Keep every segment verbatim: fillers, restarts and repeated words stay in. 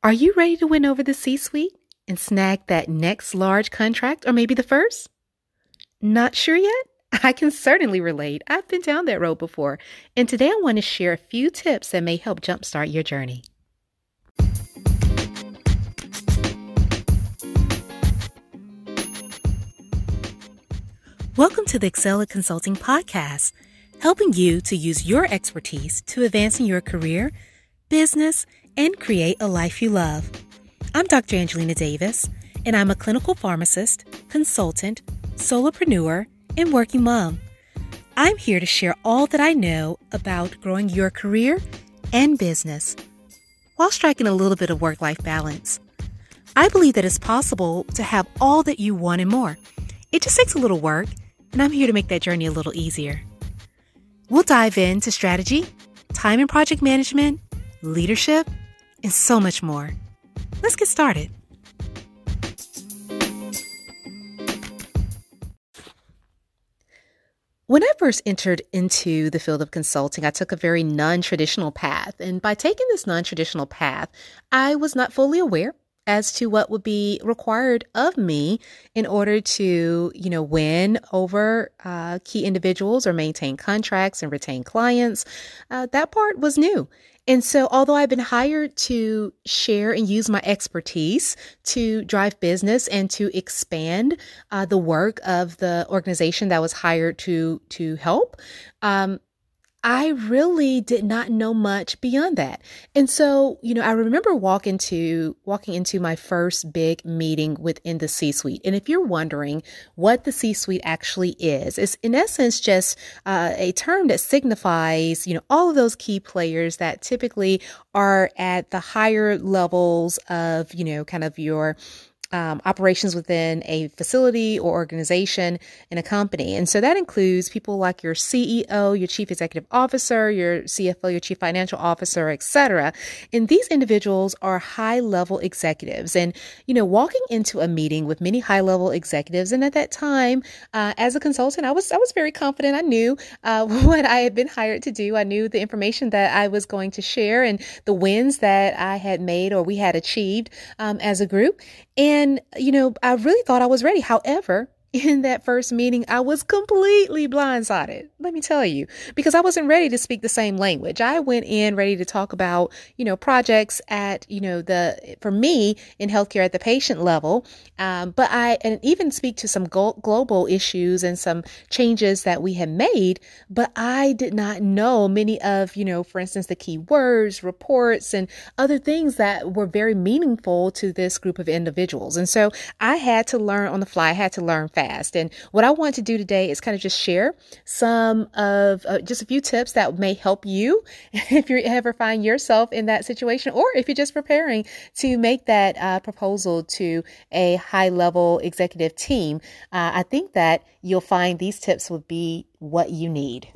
Are you ready to win over the C-suite and snag that next large contract or maybe the first? Not sure yet? I can certainly relate. I've been down that road before. And today I want to share a few tips that may help jumpstart your journey. Welcome to the Excella Consulting Podcast, helping you to use your expertise to advance in your career, business, and create a life you love. I'm Doctor Angelina Davis, and I'm a clinical pharmacist, consultant, solopreneur, and working mom. I'm here to share all that I know about growing your career and business while striking a little bit of work-life balance. I believe that it's possible to have all that you want and more. It just takes a little work, and I'm here to make that journey a little easier. We'll dive into strategy, time and project management, leadership, and so much more. Let's get started. When I first entered into the field of consulting, I took a very non-traditional path. And by taking this non-traditional path, I was not fully aware as to what would be required of me in order to, you know, win over uh, key individuals or maintain contracts and retain clients. Uh, that part was new. And so although I've been hired to share and use my expertise to drive business and to expand uh, the work of the organization that was hired to to help, um, I really did not know much beyond that. And so, you know, I remember walking to walking into my first big meeting within the C-suite. And if you're wondering what the C-suite actually is, it's in essence just uh, a term that signifies, you know, all of those key players that typically are at the higher levels of, you know, kind of your Um, operations within a facility or organization in a company. And so that includes people like your C E O, your chief executive officer, your C F O, your chief financial officer, et cetera. And these individuals are high level executives. And, you know, walking into a meeting with many high level executives. And at that time, uh, as a consultant, I was, I was very confident. I knew uh, what I had been hired to do. I knew the information that I was going to share and the wins that I had made or we had achieved um, as a group. And, you know, I really thought I was ready. However, in that first meeting, I was completely blindsided, let me tell you, because I wasn't ready to speak the same language. I went in ready to talk about, you know, projects at, you know, the, for me in healthcare at the patient level. Um, but I, and even speak to some go- global issues and some changes that we had made, but I did not know many of, you know, for instance, the key words, reports, and other things that were very meaningful to this group of individuals. And so I had to learn on the fly. I had to learn fast. And what I want to do today is kind of just share some of uh, just a few tips that may help you if you ever find yourself in that situation, or if you're just preparing to make that uh, proposal to a high level executive team. Uh, I think that you'll find these tips will be what you need.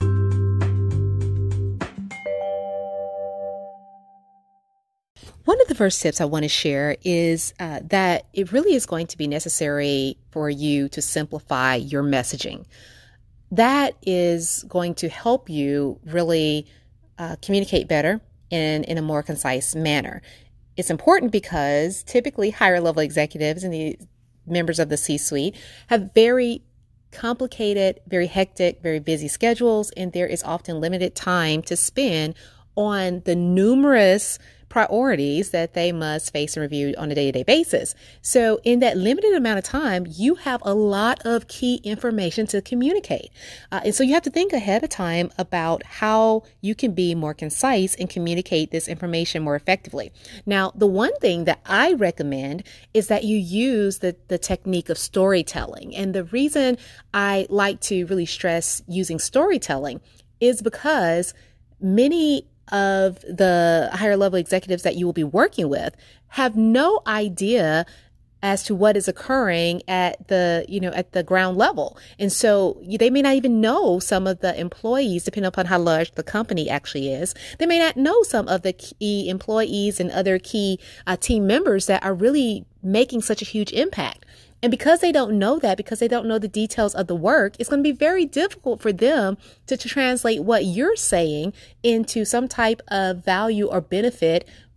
One of the first tips I want to share is uh, that it really is going to be necessary for you to simplify your messaging. That is going to help you really uh, communicate better in, in a more concise manner. It's important because typically higher level executives and the members of the C-suite have very complicated, very hectic, very busy schedules, and there is often limited time to spend on the numerous priorities that they must face and review on a day-to-day basis. So in that limited amount of time, you have a lot of key information to communicate. Uh, and so you have to think ahead of time about how you can be more concise and communicate this information more effectively. Now, the one thing that I recommend is that you use the, the technique of storytelling. And the reason I like to really stress using storytelling is because many of the higher level executives that you will be working with have no idea as to what is occurring at the, you know, at the ground level. And so they may not even know some of the employees, depending upon how large the company actually is. They may not know some of the key employees and other key uh, team members that are really making such a huge impact. And because they don't know that, because they don't know the details of the work, it's going to be very difficult for them to, to translate what you're saying into some type of value or benefit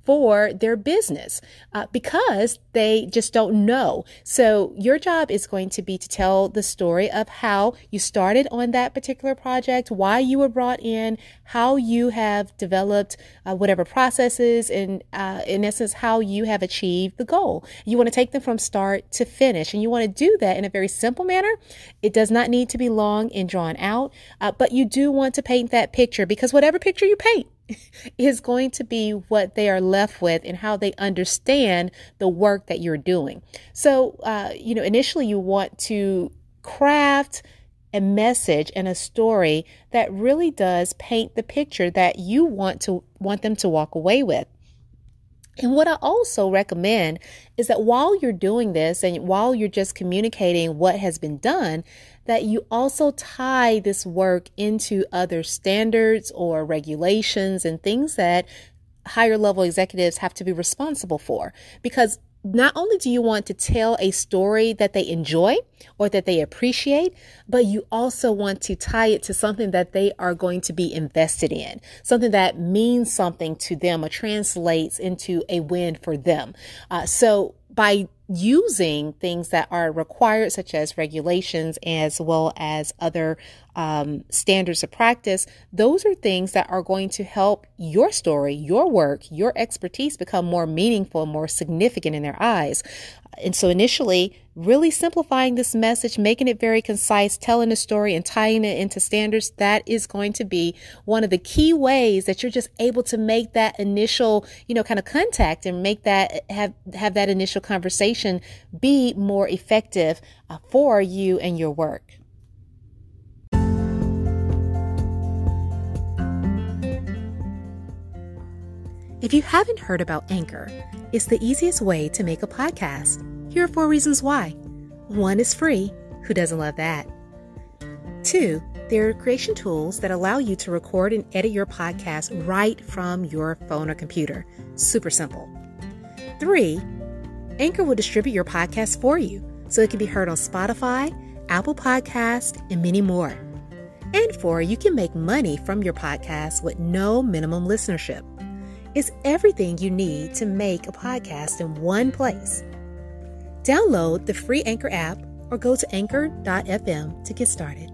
for their business uh, because they just don't know. So your job is going to be to tell the story of how you started on that particular project, why you were brought in, how you have developed uh, whatever processes, and uh, in essence, how you have achieved the goal. You want to take them from start to finish, and you want to do that in a very simple manner. It does not need to be long and drawn out, uh, but you do want to paint that picture, because whatever picture you paint is going to be what they are left with and how they understand the work that you're doing. So, uh, you know, initially you want to craft a message and a story that really does paint the picture that you want to want them to walk away with. And what I also recommend is that while you're doing this and while you're just communicating what has been done, that you also tie this work into other standards or regulations and things that higher level executives have to be responsible for. Because not only do you want to tell a story that they enjoy or that they appreciate, but you also want to tie it to something that they are going to be invested in, something that means something to them or translates into a win for them. Uh, so by using things that are required, such as regulations, as well as other um, standards of practice, those are things that are going to help your story, your work, your expertise become more meaningful, more significant in their eyes. And so initially, really simplifying this message, making it very concise, telling a story and tying it into standards, that is going to be one of the key ways that you're just able to make that initial, you know, kind of contact and make that, have, have that initial conversation be more effective uh, for you and your work. If you haven't heard about Anchor, it's the easiest way to make a podcast. Here are four reasons why. One, is free. Who doesn't love that? Two, there are creation tools that allow you to record and edit your podcast right from your phone or computer. Super simple. Three, Anchor will distribute your podcast for you, so it can be heard on Spotify, Apple Podcasts, and many more. And four, you can make money from your podcast with no minimum listenership. It's everything you need to make a podcast in one place. Download the free Anchor app or go to anchor dot f m to get started.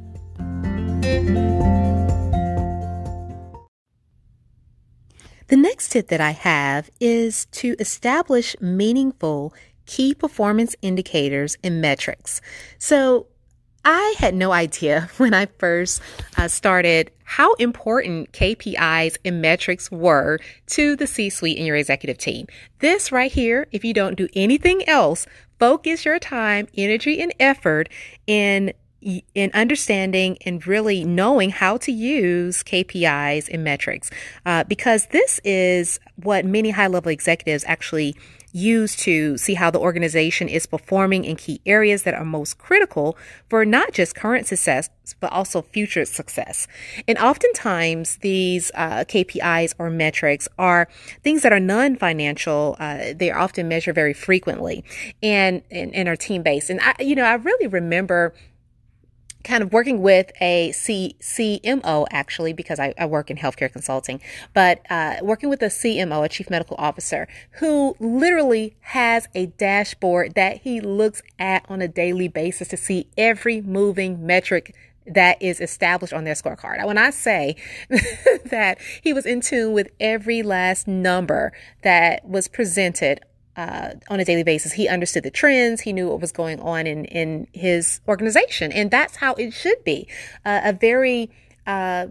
The next tip that I have is to establish meaningful key performance indicators and metrics. So I had no idea when I first uh, started how important K P Is and metrics were to the C-suite and your executive team. This right here, if you don't do anything else, focus your time, energy, and effort in in understanding and really knowing how to use K P Is and metrics, uh, because this is what many high-level executives actually use to see how the organization is performing in key areas that are most critical for not just current success, but also future success. And oftentimes these uh, K P Is or metrics are things that are non-financial. Uh, they are often measured very frequently and, and, and are team-based. And I, you know, I really remember kind of working with a C, CMO, actually, because I, I work in healthcare consulting, but uh, working with a C M O, a chief medical officer, who literally has a dashboard that he looks at on a daily basis to see every moving metric that is established on their scorecard. When I say that he was in tune with every last number that was presented Uh, on a daily basis, he understood the trends. He knew what was going on in, in his organization. And that's how it should be. Uh, a very uh,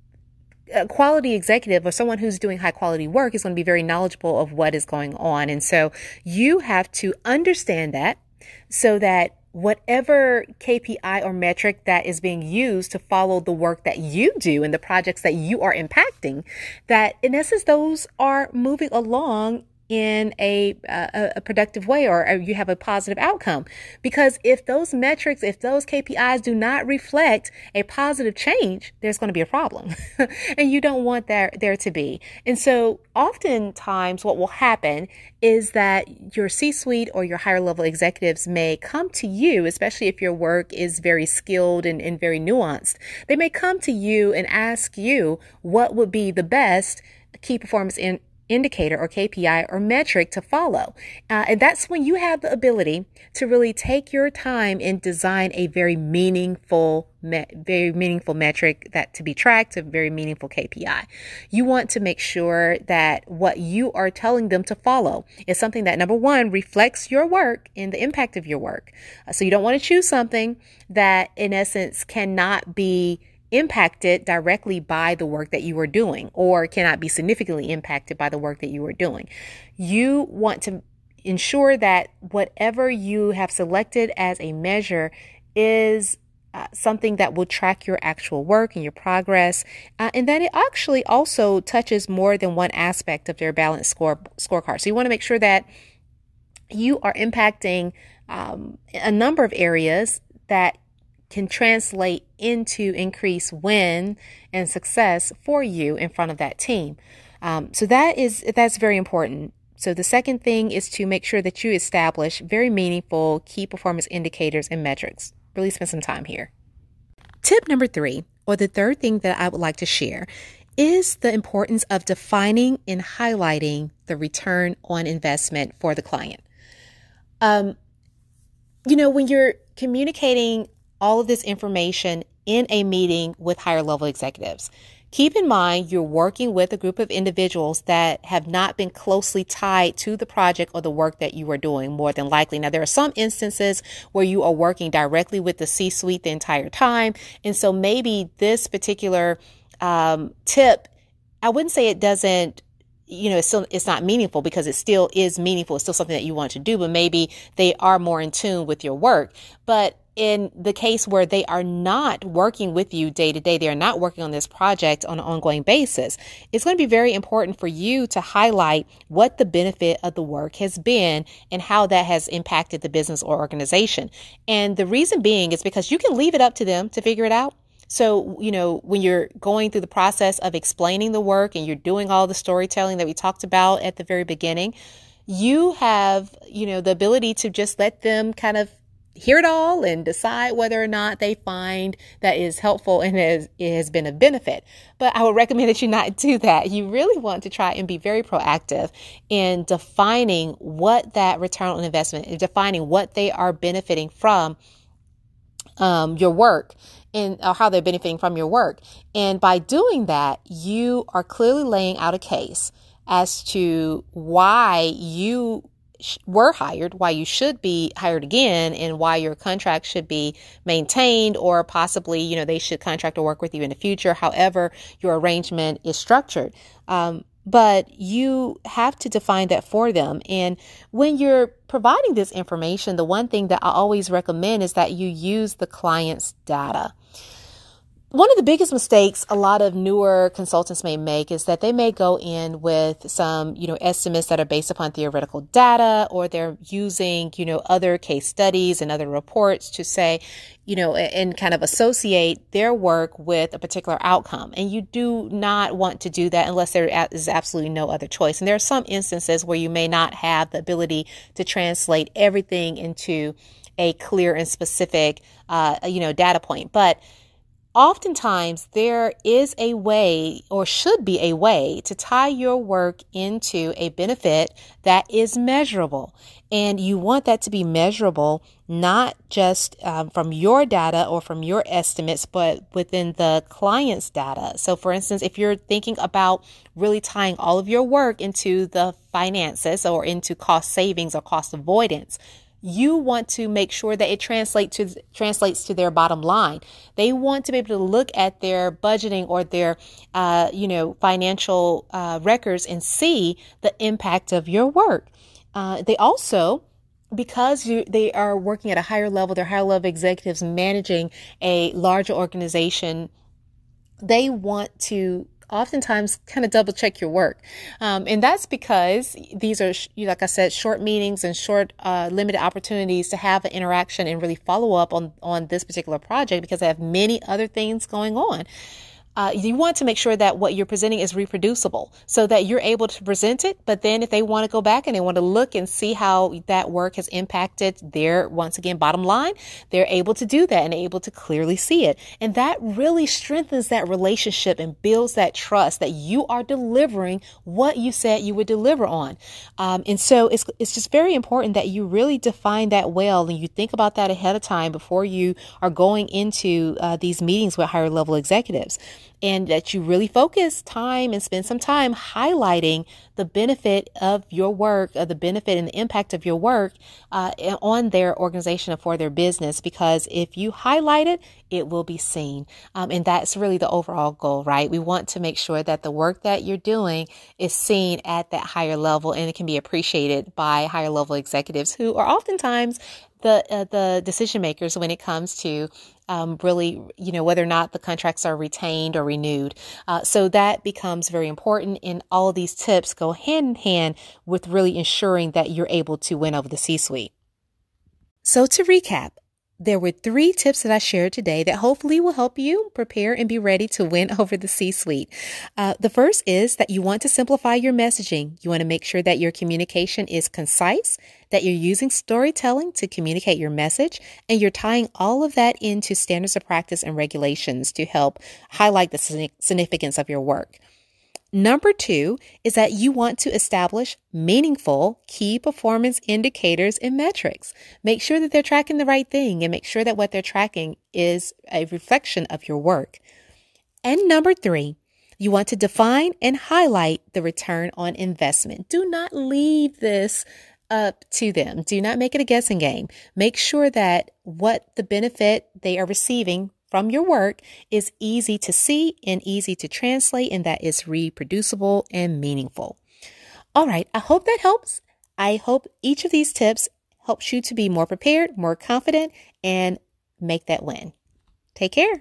a quality executive or someone who's doing high quality work is going to be very knowledgeable of what is going on. And so you have to understand that so that whatever K P I or metric that is being used to follow the work that you do and the projects that you are impacting, that in essence, those are moving along in a, a, a productive way, or, or you have a positive outcome. Because if those metrics, if those K P Is do not reflect a positive change, there's going to be a problem. And you don't want there, there to be. And so oftentimes what will happen is that your C-suite or your higher level executives may come to you, especially if your work is very skilled and, and very nuanced. They may come to you and ask you what would be the best key performance in indicator or K P I or metric to follow. Uh, and that's when you have the ability to really take your time and design a very meaningful, me- very meaningful metric that to be tracked, a very meaningful K P I. You want to make sure that what you are telling them to follow is something that, number one, reflects your work and the impact of your work. Uh, so you don't want to choose something that, in essence, cannot be impacted directly by the work that you are doing or cannot be significantly impacted by the work that you are doing. You want to ensure that whatever you have selected as a measure is uh, something that will track your actual work and your progress, uh, and that it actually also touches more than one aspect of their balanced score scorecard. So you want to make sure that you are impacting um, a number of areas that can translate into increased win and success for you in front of that team. Um, so that is, that's very important. So the second thing is to make sure that you establish very meaningful key performance indicators and metrics. Really spend some time here. Tip number three, or the third thing that I would like to share, is the importance of defining and highlighting the return on investment for the client. Um, you know, when you're communicating all of this information in a meeting with higher level executives, keep in mind you're working with a group of individuals that have not been closely tied to the project or the work that you are doing, more than likely. Now, there are some instances where you are working directly with the C-suite the entire time. And so maybe this particular um, tip, I wouldn't say it doesn't, you know, it's still, it's not meaningful, because it still is meaningful. It's still something that you want to do, but maybe they are more in tune with your work. But in the case where they are not working with you day to day, they are not working on this project on an ongoing basis, it's going to be very important for you to highlight what the benefit of the work has been and how that has impacted the business or organization. And the reason being is because you can leave it up to them to figure it out. So, you know, when you're going through the process of explaining the work and you're doing all the storytelling that we talked about at the very beginning, you have, you know, the ability to just let them kind of hear it all and decide whether or not they find that is helpful and has, it has been of benefit. But I would recommend that you not do that. You really want to try and be very proactive in defining what that return on investment, defining what they are benefiting from um, your work and or how they're benefiting from your work. And by doing that, you are clearly laying out a case as to why you were hired, why you should be hired again, and why your contract should be maintained, or possibly, you know, they should contract or work with you in the future, however your arrangement is structured. Um, but you have to define that for them. And when you're providing this information, the one thing that I always recommend is that you use the client's data. One of the biggest mistakes a lot of newer consultants may make is that they may go in with some, you know, estimates that are based upon theoretical data, or they're using, you know, other case studies and other reports to say, you know, and kind of associate their work with a particular outcome. And you do not want to do that unless there is absolutely no other choice. And there are some instances where you may not have the ability to translate everything into a clear and specific, uh, you know, data point. But oftentimes, there is a way, or should be a way, to tie your work into a benefit that is measurable. And you want that to be measurable, not just um, from your data or from your estimates, but within the client's data. So, for instance, if you're thinking about really tying all of your work into the finances or into cost savings or cost avoidance, you want to make sure that it translates to translates to their bottom line. They want to be able to look at their budgeting or their, uh, you know, financial uh, records and see the impact of your work. Uh, they also, because you, they are working at a higher level, they're higher level executives managing a larger organization, they want to oftentimes kind of double check your work. Um, and that's because these are, like I said, short meetings and short, uh, limited opportunities to have an interaction and really follow up on, on this particular project, because I have many other things going on. Uh, you want to make sure that what you're presenting is reproducible so that you're able to present it. But then if they want to go back and they want to look and see how that work has impacted their, once again, bottom line, they're able to do that and able to clearly see it. And that really strengthens that relationship and builds that trust that you are delivering what you said you would deliver on. Um, and so it's, it's just very important that you really define that well and you think about that ahead of time before you are going into uh, these meetings with higher level executives. And that you really focus time and spend some time highlighting the benefit of your work, uh, the benefit and the impact of your work uh, on their organization and for their business. Because if you highlight it, it will be seen. Um, and that's really the overall goal, right? We want to make sure that the work that you're doing is seen at that higher level and it can be appreciated by higher level executives who are oftentimes the uh, the decision makers when it comes to um, really, you know, whether or not the contracts are retained or renewed. Uh, so that becomes very important. And all of these tips go hand in hand with really ensuring that you're able to win over the C-suite. So to recap, there were three tips that I shared today that hopefully will help you prepare and be ready to win over the C-suite. Uh, the first is that you want to simplify your messaging. You want to make sure that your communication is concise, that you're using storytelling to communicate your message, and you're tying all of that into standards of practice and regulations to help highlight the significance of your work. Number two is that you want to establish meaningful key performance indicators and metrics. Make sure that they're tracking the right thing and make sure that what they're tracking is a reflection of your work. And number three, you want to define and highlight the return on investment. Do not leave this up to them. Do not make it a guessing game. Make sure that what the benefit they are receiving from your work is easy to see and easy to translate, and that is reproducible and meaningful. All right. I hope that helps. I hope each of these tips helps you to be more prepared, more confident, and make that win. Take care.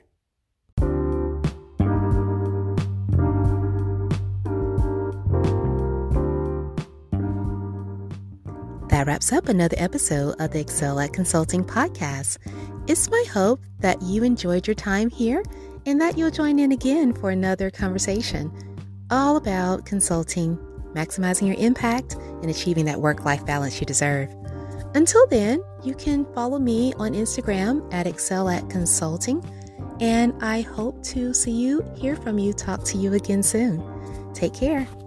That wraps up another episode of the Excel at Consulting podcast. It's my hope that you enjoyed your time here and that you'll join in again for another conversation all about consulting, maximizing your impact, and achieving that work-life balance you deserve. Until then, you can follow me on Instagram at Excel at Consulting, and I hope to see you, hear from you, talk to you again soon. Take care.